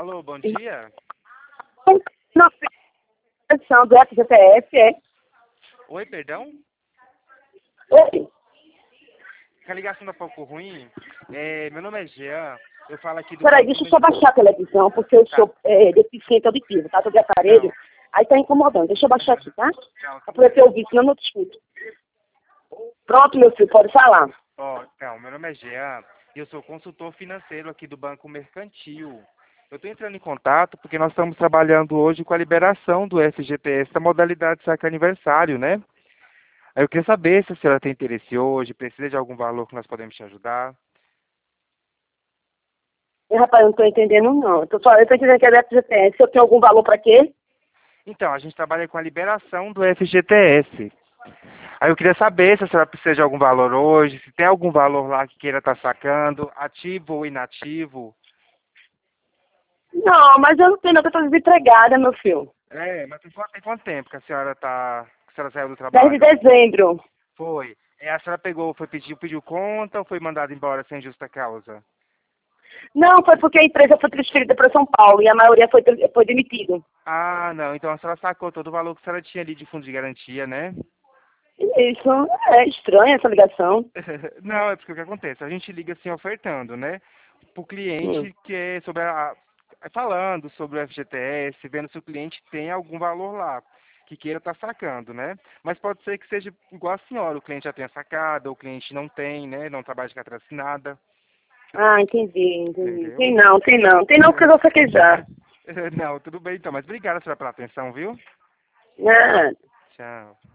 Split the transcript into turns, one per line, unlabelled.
Alô, bom dia.
Na edição do FGTS, é.
Oi, perdão?
Oi.
A ligação tá um pouco ruim. Meu nome é Jean. Eu falo aqui do
Peraí,
Banco
deixa eu só baixar a televisão, porque eu sou deficiente auditivo, tá? Tô de aparelho,
Não,
aí tá incomodando. Deixa eu baixar aqui, tá?
não,
Pra
tudo
poder
bem.
ter ouvido, senão eu não te escuto. Pronto, meu filho, pode falar.
Não, meu nome é Jean e eu sou consultor financeiro aqui do Banco Mercantil. Eu estou entrando em contato porque nós estamos trabalhando hoje com a liberação do FGTS da modalidade saque aniversário, né? Aí eu queria saber se a senhora tem interesse hoje, precisa de algum valor que nós podemos te ajudar.
Rapaz, eu não tô entendendo, não. Eu tô entendendo que é do FGTS. Se eu tenho algum valor pra quê?
Então, a gente trabalha com a liberação do FGTS. Aí eu queria saber se a senhora precisa de algum valor hoje, se tem algum valor lá que queira estar sacando, ativo ou inativo.
Não, mas eu não tenho, não, que eu tô desempregada, meu filho.
Mas tem quanto tempo que a senhora que a senhora saiu do
10 de
trabalho?
dezembro.
Foi. A senhora pediu conta ou foi mandada embora sem justa causa?
Não, foi porque a empresa foi transferida para São Paulo e a maioria foi demitido.
Ah, não. Então a senhora sacou todo o valor que a senhora tinha ali de fundo de garantia, né?
Isso, é estranha essa ligação.
Não, é porque o que acontece? A gente liga assim ofertando, né? Para o
Hum.
cliente que é sobre falando sobre o FGTS, vendo se o cliente tem algum valor lá que queira estar sacando, né? Mas pode ser que seja igual a senhora, o cliente já tenha sacado, ou o cliente não tem, né? Não trabalha de carteira assinada,
Ah, entendi.
entendeu?
Tem não. Tem não porque eu vou saquejar.
Não, tudo bem então, mas obrigado, senhora, pela atenção, viu?
Ah,
Tchau.